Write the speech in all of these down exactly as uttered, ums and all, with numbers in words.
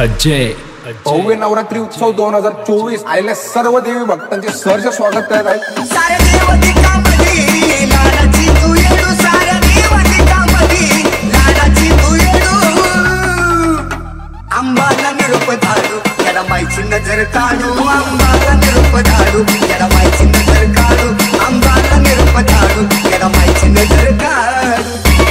अजय भव्य नवरात्री उत्सव दोन हजार चोवीस आलेल्या सर्व देवी भक्तांचे सहर्ष स्वागत करत आहे। सारे देवतिकामध्ये लाडाची तू येडू, सारे देवतिकामध्ये लाडाची तू येडू, अंबाला निरोप धाडू याला मायची नजर काढू, अंबाला निरोप धाडू याला मायची नजर काढू, अंबाला निरोप धाडू याला मायची नजर काढू।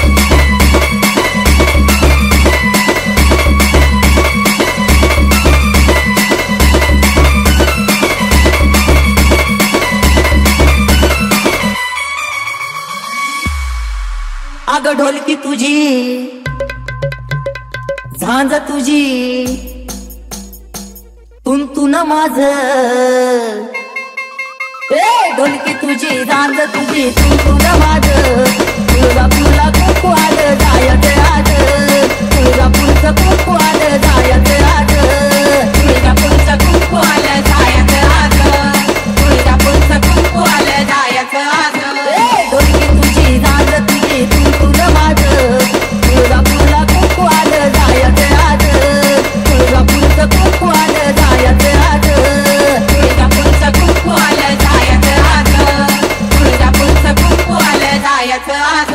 अग ढोलकी तुझी झांज तुझी तुंतुन माझ, ए ढोलकी तुझी झांज तुझी तुंतुन माझ, तुळजा फुला कुंकू आलं जायत आज, तुळजा फुलचं कुंकू आलं जायत आज, तुळजा फुलचं कुंकू आलं जायत आज, तुळजा फुलचं कुंकू आलं जायत आज, ए ढोलकी तुझी झांज तुझी तुंतुन माझ, तुळजा फुला कुंकू आलं जायत आज, तुळजा फुलचं कुंकू आलं जायत आज, तुळजा फुलचं कुंकू आलं जायत आज, तुळजा फुलचं कुंकू आलं जायत आज।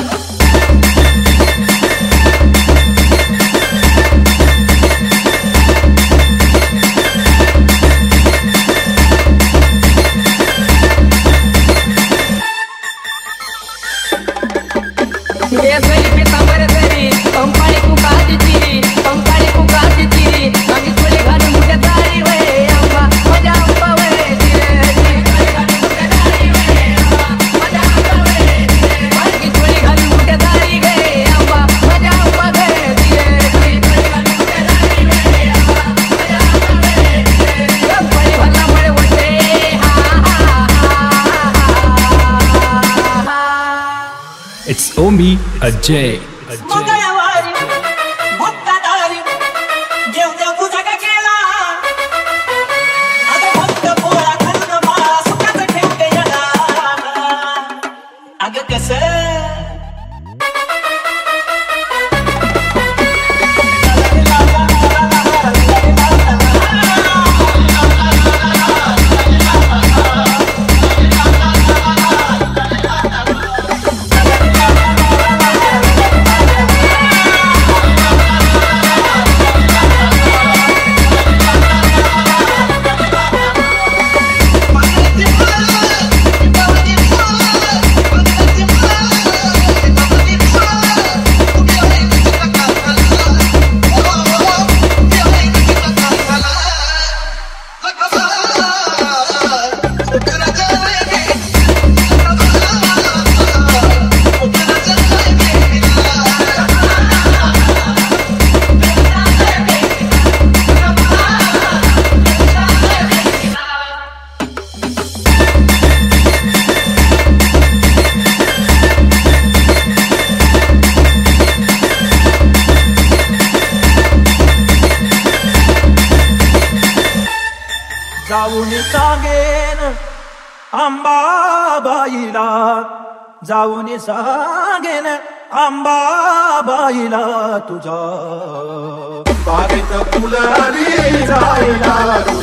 It's Omi Ajay. मंगळवारी भक्तादारी देव देव तुझा का केला, अगं भक्त पोळा घालून मला सुखात ठेवते याला, अगं कसं जाऊन सांगेन अंबाबाईला, जाऊन सांगेन अंबाबाईला, तुझा बागेत फुलली जायला